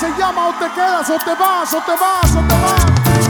se llama O te quedas o te vas, o te vas, o te vas.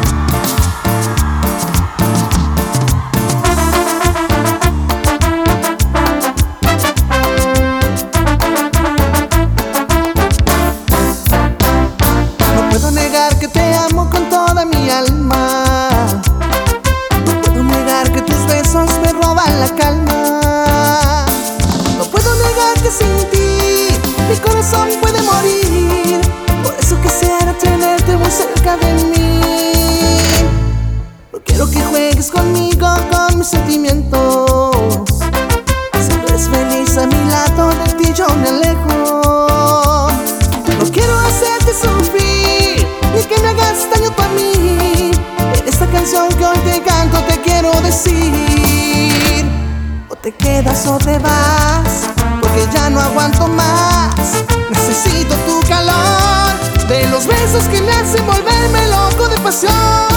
No puedo negar que te amo con toda mi alma. No puedo negar que tus besos me roban la calma. No puedo negar que sin ti mi corazón puede morir. Por eso quisiera tenerte muy cerca de mí. No quiero que juegues conmigo, con mis sentimientos. Si no eres feliz a mi lado, de ti yo me alejo. No quiero hacerte sufrir, ni que me hagas daño tú a mí. En esta canción que hoy te canto te quiero decir: o te quedas o te vas, porque ya no aguanto más. Necesito tu calor, de los besos que me hacen volverme loco de pasión.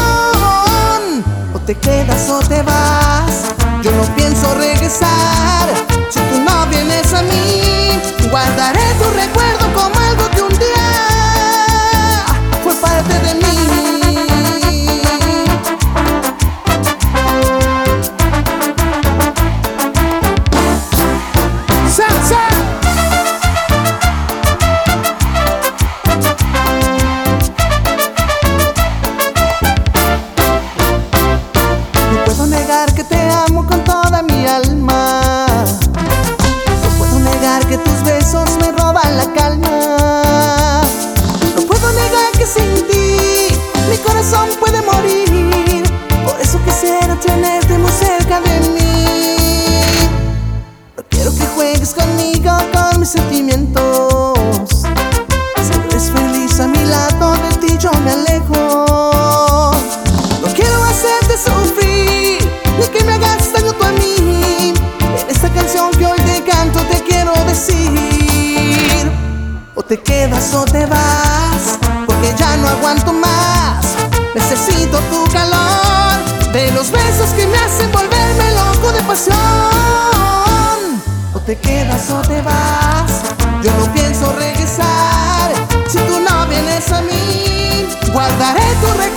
O te quedas o te vas, yo no pienso regresar. Si tú no vienes a mí, guardaré tu recuerdo como algo que un día fue parte de mí. No puedo negar que te amo con toda mi alma. No puedo negar que tus besos me roban la calma. No puedo negar que sin ti mi corazón puede morir. Por eso quisiera tenerte muy cerca de mí. No quiero que juegues conmigo, con mis sentimientos. Si no eres feliz a mi lado, de ti yo me alejo. No quiero hacerte sufrir, ni que me hagas daño tú a mí. En esta canción que hoy te canto te quiero decir: o te quedas o te vas, porque ya no aguanto más. Necesito tu calor, de los besos que me hacen volverme loco de pasión. O te quedas o te vas, yo no pienso regresar. Si tú no vienes a mí, guardaré tu recuerdo